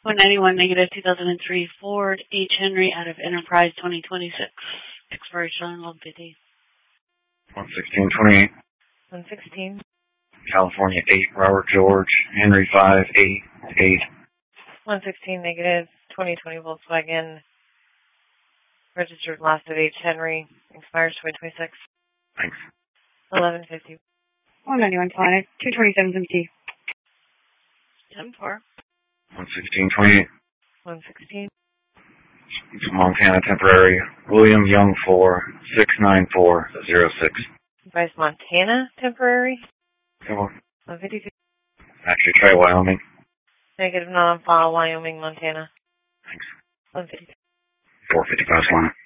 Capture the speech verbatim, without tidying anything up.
one ninety-one negative two thousand three Ford H. Henry out of Enterprise twenty twenty-six. Expiration on one fifty. one sixteen twenty-eight. one sixteen. California eight, Robert George, Henry five, eight, eight. one sixteen negative twenty twenty Volkswagen. Registered last of H. Henry. Expires twenty twenty-six. Thanks. eleven fifty. one ninety-one Sonic, two twenty-seven seventy. ten four. one sixteen twenty-eight. one sixteen. Montana temporary, William Young four, six nine four zero six. Vice Montana temporary. Come on. one fifty-two. Actually, try Wyoming. Negative non-file, Wyoming, Montana. Thanks. one fifty-two. four fifty past one.